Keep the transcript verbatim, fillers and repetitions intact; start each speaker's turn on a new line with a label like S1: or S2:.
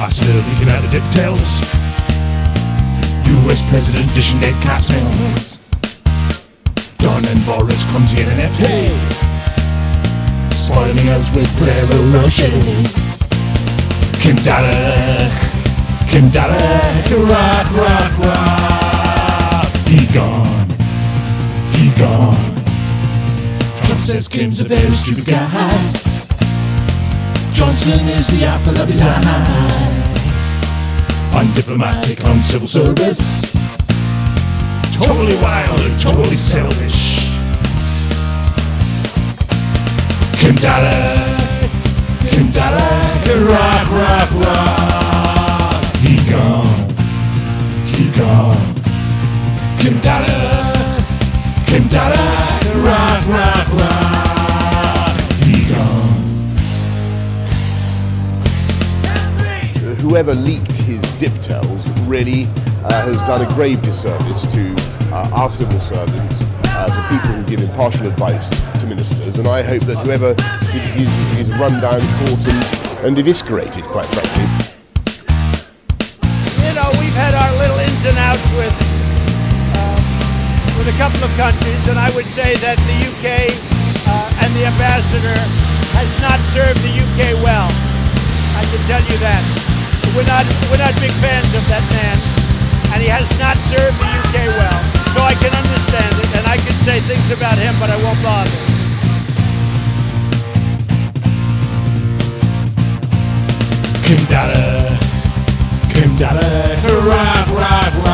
S1: are still leaking out the details. U S President dishing dead cat smells. Don and Boris clumsy and inept, hey, spoiling us with revolution. Kim Darach, Kim Darach, rock, rock, rock. He gone, he gone. Trump says Kim's a very stupid guy. Johnson is the apple of his eye. Undiplomatic on civil service. Totally wild and totally selfish. Kim Darach, Kim Darach, rock, rock, rock. He gone, he gone. Kim Darach, Kim Darach, rock, rock, rock. He gone.
S2: Whoever leaked his diptels really uh, has done a grave disservice to uh, our civil servants, uh, to people who give impartial advice to ministers, and I hope that whoever is, is run down, caught and, and eviscerated, quite frankly.
S3: You know, we've had our little ins and outs with, uh, with a couple of countries, and I would say that the U K uh, and the ambassador has not served the U K well. I can tell you that. We're not, we're not big fans of that man, and he has not served the U K well. So I can understand it, and I can say things about him, but I won't bother.
S1: Kim Darach, Kim Darach, rock, rock, rock.